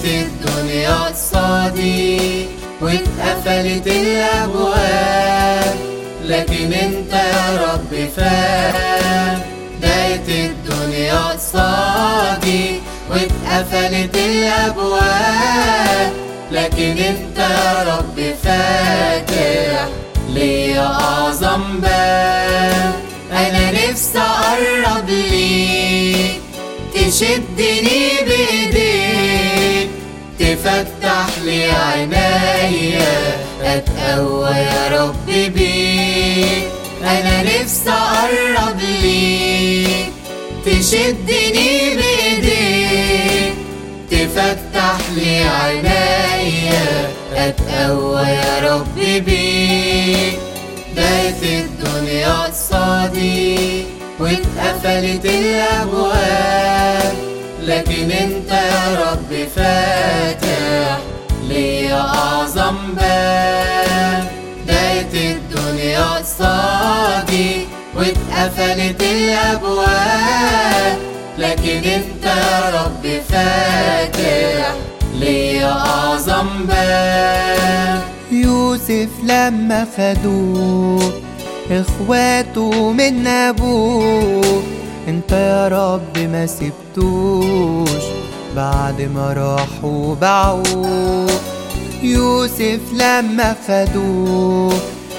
الدنيا قصادي واتقفلت الأبواب، لكن انت يا رب فاهم. ضاقت الدنيا قصادي واتقفلت الأبواب، لكن انت يا رب فاتح ليا أعظم باب. أنا نفسي أقرب ليك، تشدني بإيديك، تفتح لي عينيا، أتقوى يا رب بيك. أنا نفسي أقرب ليك، تشدني بإيديك، تفتح لي عينيا، أتقوى يا رب بيك. ضاقت الدنيا قصادي واتقفلت الأبواب، لكن انت يا رب فاتح ليا أعظم باب. ضاقت الدنيا قصادي واتقفلت الأبواب، لكن انت يا رب فاتح ليا أعظم باب. يوسف لما خدوه اخواته من ابوه، انت يا رب ما سبتوش بعد ما راحوا باعوه. يوسف لما خدوه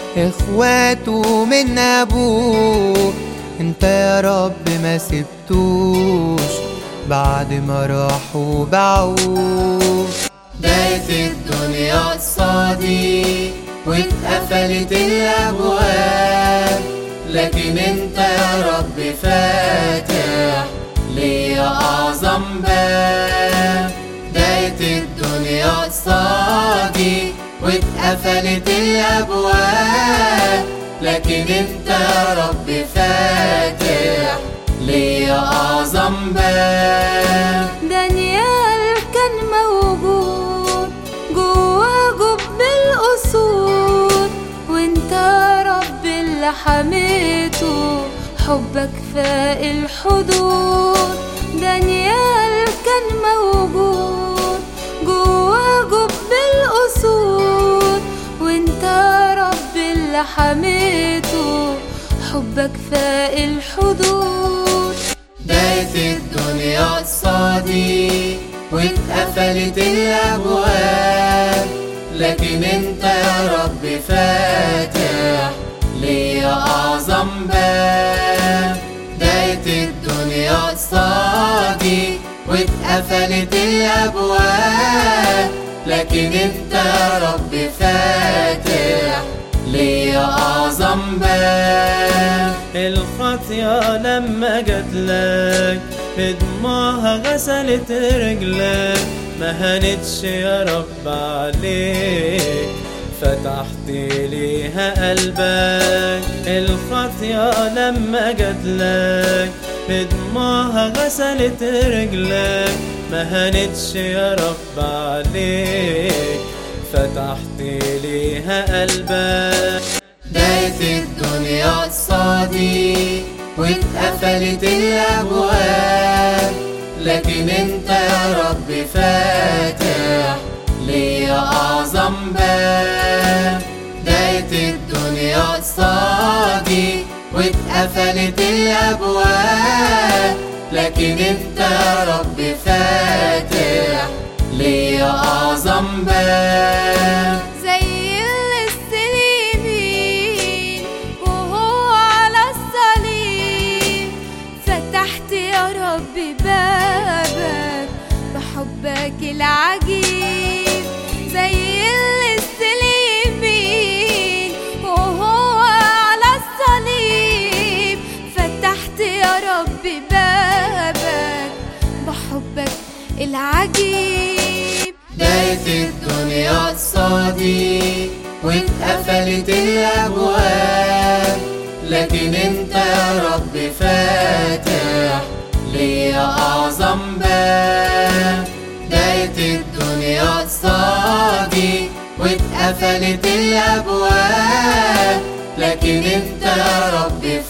اخواته من ابوه، انت يا رب ما سبتوش بعد ما راحوا باعوه. ضاقت الدنيا قصادي واتقفلت الأبواب، لكن انت يا رب فاتح ليا أعظم باب. ضاقت الدنيا قصادي واتقفلت الأبواب، لكن انت يا رب فاتح ليا أعظم باب. دانيال كان موجود جوا جب الأسود، وانت يا رب اللي حميته، حبك فاق الحدود. دانيال كان موجود جوا جب الأسود، وانت يا رب اللي حميته، حبك فاق الحدود. ضاقت الدنيا قصادي واتقفلت الأبواب، لكن انت يا رب فاتح ليا أعظم باب. ضاقت الدنيا قصادي واتقفلت الأبواب، لكن انت يا رب فاتح ليا أعظم باب. الخطية لما جاتلك بدموعها غسلت رجلك، ما هانتش يا رب عليك، فتحت ليها قلبك. الخطية لما جاتلك بدموعها غسلت رجلك، ما هانتش يا رب عليك، فتحت ليها قلبك. ضاقت الدنيا قصادي واتقفلت الأبواب، لكن انت يا رب فاتح ليا أعظم باب. ضاقت الدنيا قصادي واتقفلت الأبواب، لكن انت يا رب فاتح ليا أعظم باب. زي السليمين وهو على الصليب، فتحت يا رب بابك بحبك العجيب. زي السليمين وهو على الصليب، فتحت يا رب بابك بحبك العجيب. ضاقت الدنيا قصادي واتقفلت الأبواب، لكن انت يا رب فاتح ليا أعظم باب. ضاقت الدنيا قصادي واتقفلت الأبواب، لكن انت يا رب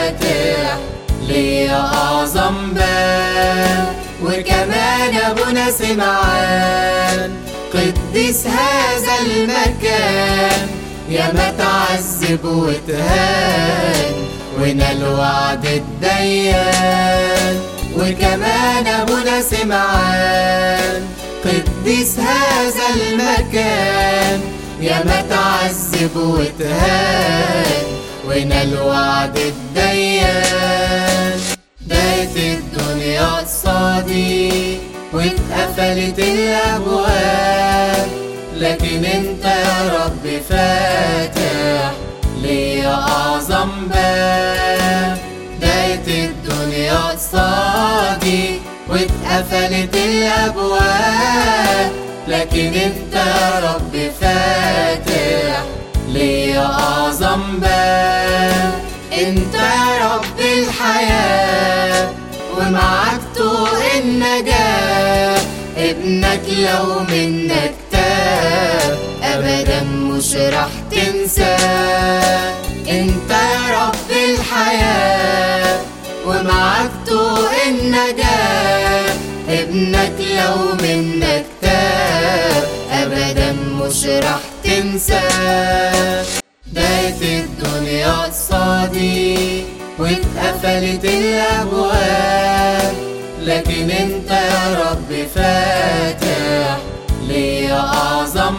فاتح ليا أعظم باب. وكمان أبونا سمعان قديس هذا المكان، يا ما تعذب وتهان ونال وعد الديان. وكمان أبونا سمعان قديس هذا المكان، يا ما تعذب وتهان ونال وعد الديان. دايت الدنيا قصادي واتقفلت الأبواب، لكن انت يا رب فاتح ليا أعظم باب. دايت الدنيا قصادي واتقفلت الأبواب، لكن انت يا رب فاتح ليا أعظم باب. انت يا رب الحياة ومعاك طوق النجاة، ابنك لو منك تاب أبدا مش راح تنساه. انت يا رب الحياة ومعاك طوق النجاة، ابنك لو منك تاب أبدا مش راح تنساه. دايت الدنيا قصادي واتقفلت الأبواب، لكن انت يا رب فاتح ليا أعظم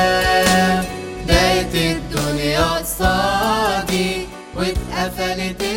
باب. دايت الدنيا قصادي واتقفلت